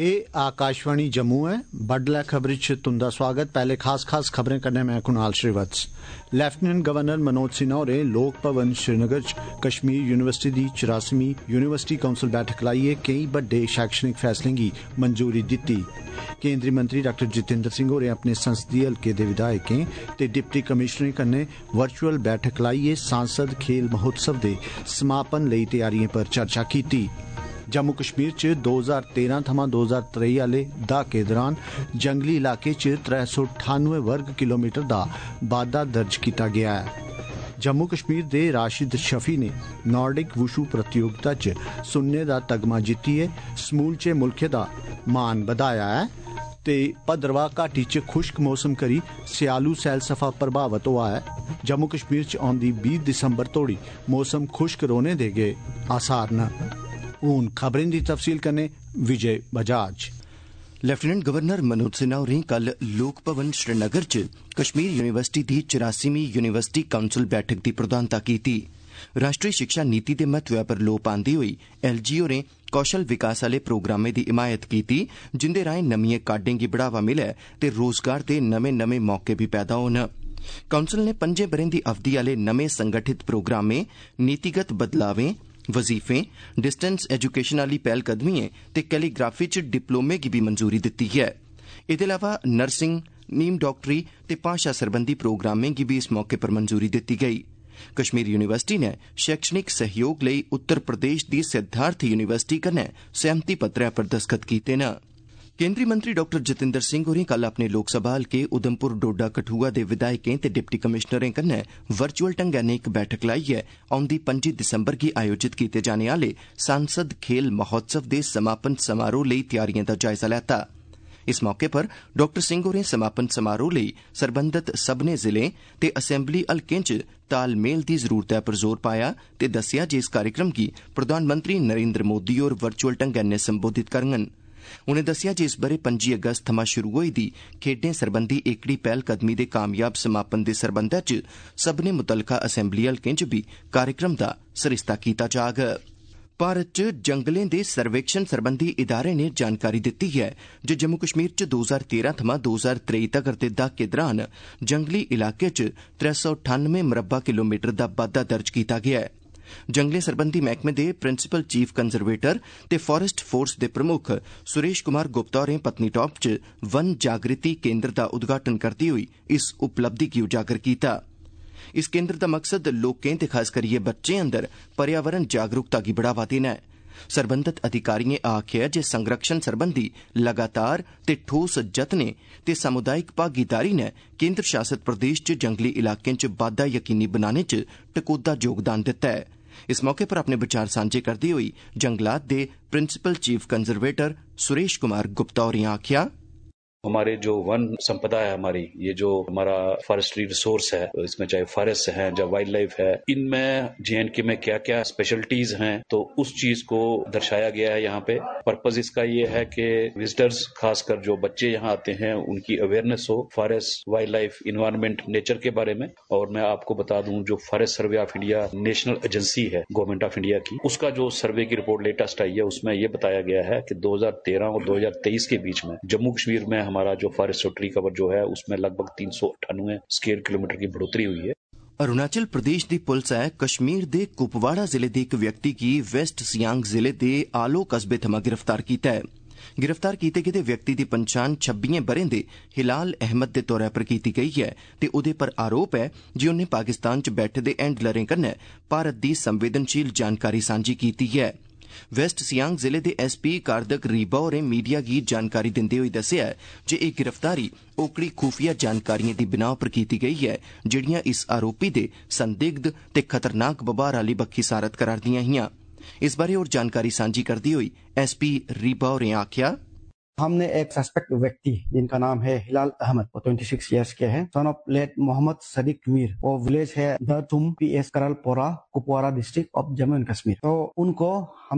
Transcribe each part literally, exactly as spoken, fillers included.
ये आकाशवाणी जम्मू है। बडलै खबर च तुंदा स्वागत। पहले खास खास खबरें कन्नै मैं कुणाल श्रीवत्स। लैफ्टिनेंट गवर्नर मनोज सिन्हा होरें लोक भवन श्रीनगर च कश्मीर यूनिवर्सिटी दी चौरासीवीं यूनिवर्सिटी काउंसिल बैठक लाइयै केई बड्डे शैक्षणिक फैसलें गी मंजूरी दित्ती। केंद्रीय मंत्री डॉक्टर जितेंद्र सिंह होरें अपने संसदीय हलके दे विधायकें ते डिप्टी कमिशनरें कन्नै वर्चुअल बैठक लाइयै सांसद खेल महोत्सव दे समापन लेई तैयारियें पर चर्चा कीती। जम्मू कश्मीर च दो हजार तेरह थमां दो हजार त्रेई आले दहाके दौरान जंगली इलाके च त्रै सौ ठानुए वर्ग किलोमीटर दा बाद्दा दर्ज कीता गया है। जम्मू कश्मीर दे राशिद शफी ने नॉर्डिक वुशु प्रतियोगिता च सुन्ने दा तगमा जित्तियै समूलचे मुल्खे दा मान बधाया है ते भद्रवाह घाटी च खुश्क मौसम करी स्यालू सैलसफा प्रभावित होआ है। जम्मू कश्मीर च औंदी बीस दिसंबर तोड़ी मौसम खुश्क रौहने दे गै आसार न। हून खबरें दी तफसील कन्नै विजय बजाज। लैफ्टिनेंट गवर्नर मनोज सिन्हा होरें कल लोक भवन श्रीनगर च कश्मीर यूनिवर्सिटी दी चौरासीवीं यूनिवर्सिटी काउंसिल बैठक दी प्रधानता कीती। राष्ट्रीय शिक्षा नीति दे महत्वै पर लोऽ पांदे होई एलजी होरें कौशल विकास आले प्रोग्रामें दी हिमायत कीती जिंदे राएं नमियें काड्डें गी बढ़ावा मिलै ते रोजगार दे नमें नमें मौके भी पैदा होन। काउंसिल ने पंजें ब'रें दी अवधि आले नमें संगठित प्रोग्रामें, नीतिगत बदलावें, वजीफें, डिस्टेंस एजुकेशन आली पैहलकदमिएं ते कैलीग्राफी च डिप्लोमे गी भी मंजूरी दित्ती है। एह्दे अलावा नर्सिंग, नीम डाक्टरी ते भाशा सरबंधी प्रोग्रामें गी भी इस मौके पर मंजूरी दित्ती गई। कश्मीर यूनिवर्सिटी ने शैक्षणिक सहयोग लेई उत्तर प्रदेश दी सिद्धार्थ यूनिवर्सिटी कन्नै सैह्मति पत्रै पर दस्तखत कीते न। केंद्रीय मंत्री डॉक्टर जितेंद्र सिंह होरें कल अपने लोकसभा हलके उधमपुर डोडा कठुआ दे विधायकें ते डिप्टी कमिशनरें कन्नै वर्चुअल ढंगै नै इक बैठक लाइयै औंदी पंजी दिसंबर गी आयोजित कीते जाने आले सांसद खेल महोत्सव दे समापन समारोह लेई तैयारियें दा जायजा लैता। इस मौके पर डॉक्टर सिंह होरें समापन समारोह लेई सरबंधत सब्भनें जिलें ते असैम्बली हलकें च तालमेल दी जरूरतै पर जोर पाया ते दस्सेआ जे इस कार्यक्रम गी प्रधानमंत्री नरेंद्र मोदी होर वर्चुअल ढंगै नै संबोधित करङन। उनें दस्सेआ जे इस ब'रे पंजी अगस्त थमां शुरू होई दी खेड्डें सरबंधी एकडी पैह्लकदमी दे कामयाब समापन दे सरबंधै च सब्भनें मुतलका असैम्बली हलकें च भी कार्यक्रम दा सरिस्ता कीता जाग। भारत च जंगलें दे सर्वेक्षण सरबंधी इदारे ने जानकारी दित्ती है जे जम्मू कश्मीर च दो हजार तेरह थमां दो हजार त्रेई तगर दे दहाके दौरान जंगली इलाके च त्रै सौ ठानुए मरबा किलोमीटर दा बाद्दा दर्ज कीता गेआ है। जंगलें सरबंधी मैह्कमे दे प्रिंसिपल चीफ कंजरवेटर ते फॉरेस्ट फोर्स दे प्रमुख सुरेश कुमार गुप्ता होरें पत्नीटॉप च वन जागृति केंद्र दा उद्घाटन करदे होई इस उपलब्धि गी उजागर कीता। इस केंद्र दा मकसद लोकें ते खास करियै बच्चें अंदर पर्यावरण जागरूकता गी बढ़ावा देना है। सरबंधत अधिकारियें आखेआ जे संरक्षण सरबंधी लगातार ते ठोस जतनें ते सामुदायिक भागीदारी ने केंद्र शासित प्रदेश च जंगली इलाकें च बाद्दा यकीनी बनाने च टकोह्दा योगदान दित्ता है। इस मौके पर अपने विचार सांझे करदे होई जंगलात दे principal chief conservator Suresh Kumar Gupta होरें आखेआ, हमारे जो वन संपदा है, हमारी ये जो हमारा फॉरेस्ट्री रिसोर्स है, इसमें चाहे फॉरेस्ट है या वाइल्ड लाइफ है, इनमें जेएनके में क्या क्या स्पेशलिटीज हैं तो उस चीज को दर्शाया गया है। यहाँ पे पर्पज इसका ये है कि विजिटर्स, खासकर जो बच्चे यहाँ आते हैं, उनकी अवेयरनेस हो forest, wildlife, environment, nature के बारे में। और मैं आपको बता दूं, जो forest survey of India national agency है गवर्नमेंट ऑफ इंडिया की, उसका जो सर्वे की रिपोर्ट लेटेस्ट आई है, उसमें ये बताया गया है कि दो हजार तेरह और दो हजार तेईस के बीच में जम्मू कश्मीर में हमारा जो फॉरेस्ट ट्री कवर जो है उसमें लगभग तीन सौ अट्ठानवे स्क्वायर किलोमीटर की बढ़ोतरी हुई है। अरुणाचल प्रदेश दी पुलस है कश्मीर दे कुपवाड़ा जिले दे इक व्यक्ति गी वेस्ट सियांग जिले दे आलो कस्बे थमां गिरफ्तार कीता है। गिरफ्तार कीते गेदे व्यक्ति दी पंछान छब्बियें ब'रें दे हिलाल अहमद दे तौरा पर कीती गई है ते ओह्दे पर आरोप है जे उन्नै पाकिस्तान च बैठे दे हैंडलरें कन्नै भारत दी संवेदनशील जानकारी सांझी कीती है। वेस्ट सियांग जिले दे एसपी कारदक रीबा होरें मीडिया गी जानकारी दिंदे होई दस्सेआ जे एह् गिरफ्तारी ओकड़ी खुफिया जानकारिएं दी बिनाह पर कीती गेई है जेहड़ियां इस आरोपी दे संदिग्ध ते खतरनाक बबार आली बक्खी सारत करा'रदियां हियां। इस बारे होर जानकारी सांझी करदे होई एसपी रीबा होरें आखेआ, हमने एक सस्पेक्ट व्यक्ति जिनका नाम है हिलाल अहमद, वो छब्बीस इयर्स के हैं, son of late Mohammad Sadiq Mir, वो विलेज है Dartum P S Karalpora Kupwara district of Jammu and Kashmir. तो उनको हमने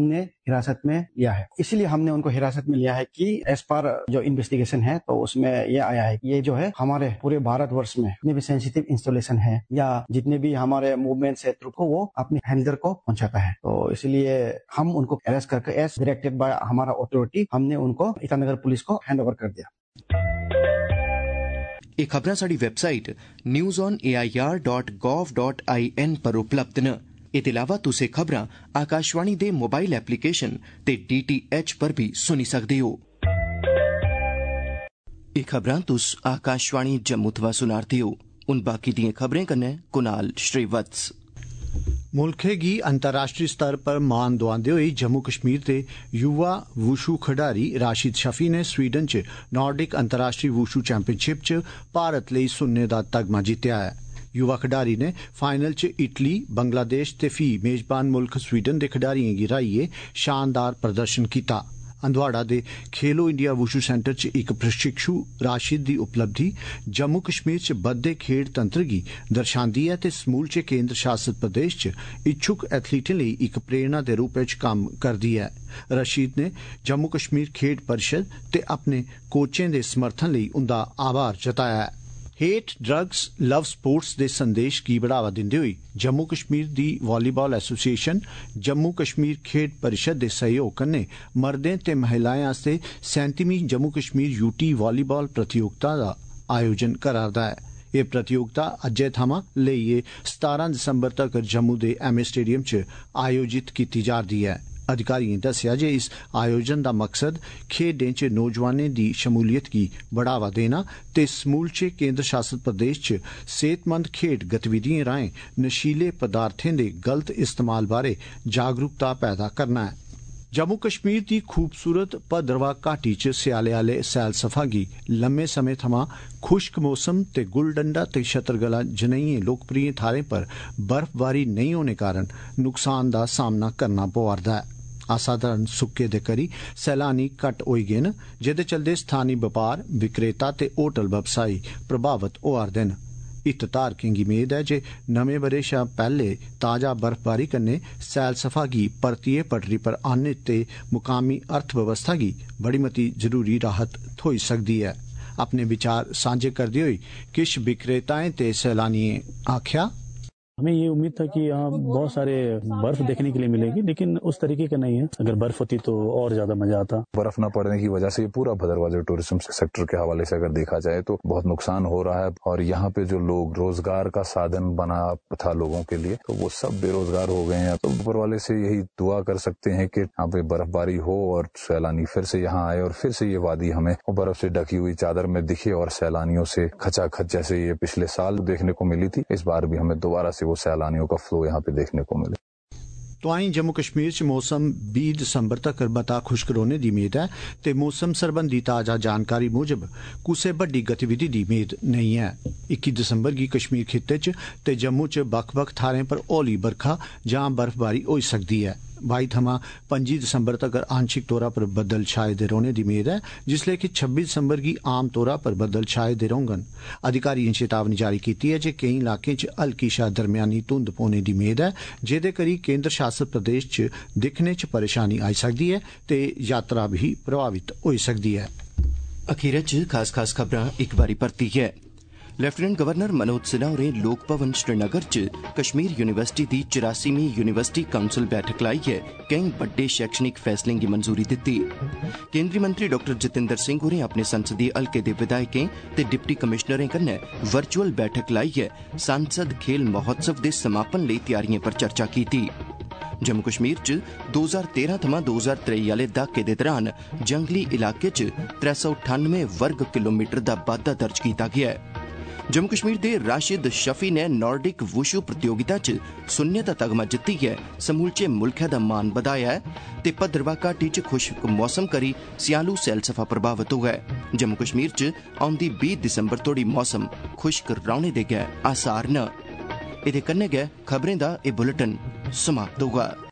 हिरासत में लिया है। इसलिए हमने उनको हिरासत में लिया है कि एज पर जो इन्वेस्टिगेशन है तो उसमें ये आया है कि ये जो है हमारे पूरे भारतवर्ष में जितने भी सेंसिटिव इंस्टॉलेशन है या जितने भी हमारे मूवमेंट्स है थ्रू को वो अपने हैंडलर को पहुंचाता है। तो इसलिए हम उनको अरेस्ट करके एज डायरेक्टेड बाय हमारा अथॉरिटी हमने उनको ईटानगर पुलिस को हैंड ओवर कर दिया। ਇਹ ਖਬਰਾਂ ਸਾਡੀ website news on A I R dot gov dot I N ਪਰ ਉਪਲਬਧ ਨੇ। ਇਹਦੇ ਇਲਾਵਾ ਤੁਸੀਂ ਖਬਰਾਂ ਆਕਾਸ਼ਵਾਣੀ ਦੇ ਮੋਬਾਈਲ ਐਪਲੀਕੇਸ਼ਨ ਤੇ ਡੀ ਟੀ ਐਚ ਪਰ ਵੀ ਸੁਣੀ ਸਕਦੇ ਹੋ। ਇਹ ਖਬਰਾਂ ਤੁਸੀਂ ਆਕਾਸ਼ਵਾਣੀ ਜੰਮੂ ਤੋਂ ਸੁਣਾਰਦੇ ਹੋ। उन बाकी दियां खबरें कन्नै कुनाल श्रीवत्स। मुल्खे गी अंतर्राष्ट्रीय स्तर पर मान दोआंदे होई जम्मू कश्मीर दे युवा वुशु खिडारी राशिद शफी ने स्वीडन च नॉर्डिक अंतर्राष्ट्रीय वुशु चैंपियनशिप च भारत लेई सुन्ने दा तगमा जित्तेआ है। युवा खिडारी ने फाइनल च इटली, बांग्लादेश ते फी मेजबान मुल्ख स्वीडन दे खिडारियें गी हराइयै शानदार प्रदर्शन कीता। हंदवाड़ा दे खेलो इंडिया वुशु सेंटर च इक प्रशिक्षु राशिद दी उपलब्धि जम्मू कश्मीर च बद्दे खेड तंत्र गी दर्शांदी है ते समूलचे केंद्र शासित प्रदेश च इच्छुक एथलीटें लेई इक प्रेरणा दे रूपै च कम्म करदी है। रशीद ने जम्मू कश्मीर खेड परिषद ते अपने कोचें दे समर्थन लेई उंदा आभार जताया है। हेट ड्रग्स लव स्पोर्ट्स दे संदेश गी बढ़ावा दिंदे होई जम्मू कश्मीर दी वॉलीबॉल एसोसिएशन जम्मू कश्मीर खेड परिषद दे सहयोग कन्नै मर्दें ते महिलाएं आस्ते सैंतीवीं जम्मू कश्मीर यूटी वॉलीबॉल प्रतियोगिता दा आयोजन करा'रदा है। एह प्रतियोगिता अज्जै थमां लेइयै सतारां दिसंबर तक जम्मू दे एम ए स्टेडियम च आयोजित कीती जा'रदी है। अधिकारियों दस्सेआ जे इस आयोजन दा मकसद खेडें च नौजवानें दी शमूलियत गी बढ़ावा देना ते समूलचे केंद्र शासित प्रदेश च सेहतमंद खेड गतिविधियें राएं नशीले पदार्थें दे गलत इस्तेमाल बारे जागरूकता पैदा करना है। जम्मू कश्मीर दी खूबसूरत भद्रवाह घाटी च स्याले आले सैलसफा गी लम्मे समय थमां खुश्क मौसम ते गुलडंडा ते छतरगला जनेहियें लोकप्रिय थारें पर बर्फबारी नेईं होने कारण नुकसान दा सामना करना पवा'रदा है। असाधारण सुक्के दे करी सैलानी घट्ट होई गे न, जेदे चलदे स्थानी बपार विक्रेता ते होटल व्यवसायी प्रभावित होआ'रदे न। हितधारकें गी मेद है जे नमें बरे शा पैहले ताजा बर्फबारी कन्नै सैलसफा गी परतियै पटरी पर आने ते मुकामी अर्थव्यवस्था गी बड़ी मती जरूरी राहत थ्होई सकदी है। अपने विचार सांझे करदे होई किश विक्रेताएं ते सैलानियें आख्या, हमें ये उम्मीद था कि यहाँ बहुत सारे बर्फ देखने के लिए मिलेगी, लेकिन उस तरीके का नहीं है। अगर बर्फ होती तो और ज्यादा मजा आता। बर्फ न पड़ने की वजह से ये पूरा भद्रवाह जो टूरिज्म सेक्टर के हवाले से अगर देखा जाए तो बहुत नुकसान हो रहा है और यहाँ पे जो लोग रोजगार का साधन बना था लोगों के लिए, तो वो सब बेरोजगार हो गए हैं। तो ऊपर वाले से यही दुआ कर सकते हैं कि यहाँ पे बर्फबारी हो और सैलानी फिर से यहाँ आए और फिर से ये वादी हमें बर्फ से ढकी हुई चादर में दिखे और सैलानियों से खचाखच जैसे ये पिछले साल देखने को मिली थी, इस बार भी हमें दोबारा से वो सैलानियों का फ्लो यहाँ पे देखने को मिले। तो आई जम्मू कश्मीर च मौसम बीस दिसंबर तक मता खुश्क रौहने दी मेद है ते मौसम सरबंधी ताजा जानकारी मूजब कुसै बड्डी गतिविधि दी मेद नहीं है। इक्की दिसंबर गी कश्मीर खित्ते च ते जम्मू च बक्ख बक्ख थारें पर हौली बरखा जां बर्फबारी होई सकदी है। बाई थमां पंजी दिसंबर तक आंशिक तौरा पर बदल छाए दे रौहने दी मेद है, जिसले कि छब्बी दिसंबर गी आम तौरा पर बदल छाए दे रौहङन। अधिकारियें चेतावनी जारी कीती है जे केईं इलाकें च हल्की शा दरम्यानी धुंध पौने दी मेद है, जेदे करी केंद्र शासित प्रदेश च दिक्खने च परेशानी आई सकदी है ते यात्रा भी प्रभावित होई सकदी है। अखीर च खास खास खबरां एक बारी परती है। लेफ्टिनेंट गवर्नर मनोज सिन्हा होरें लोक भवन श्रीनगर च कश्मीर यूनिवर्सिटी दी चौरासीवीं यूनिवर्सिटी काउंसिल बैठक लाइयै केईं बड्डे शैक्षणिक फैसलें गी मंजूरी दित्ती। केंद्रीय मंत्री डॉक्टर जितेंद्र सिंह होरें अपने संसदीय हलके दे विधायकें ते डिप्टी कमिश्नरें कन्नै वर्चुअल बैठक लाइयै सांसद खेल महोत्सव दे समापन लेई तैयारियें पर चर्चा कीती। जम्मू कश्मीर च दो हजार तेरह थमां दो हजार त्रेई आले दहाके दे दौरान जंगली इलाके च त्रै सौ ठानवे वर्ग किलोमीटर दा बाद्धा दर्ज कीता गेआ ऐ। जम्मू कश्मीर दे राशिद शफी ने नॉर्डिक वुशु प्रतियोगिता च सुन्ने दा तगमा जित्तियै समूलचे मुल्खै दा मान बधाया है ते भद्रवाह घाटी च खुश्क मौसम करी स्यालू सैलसफा प्रभावित होआ है। जम्मू कश्मीर च औंदी बीस दिसंबर तोड़ी मौसम खुश्क रौहने दे गै आसार न। एह्दे कन्नै गै खबरें दा एह् बुलेटिन समाप्त होगा।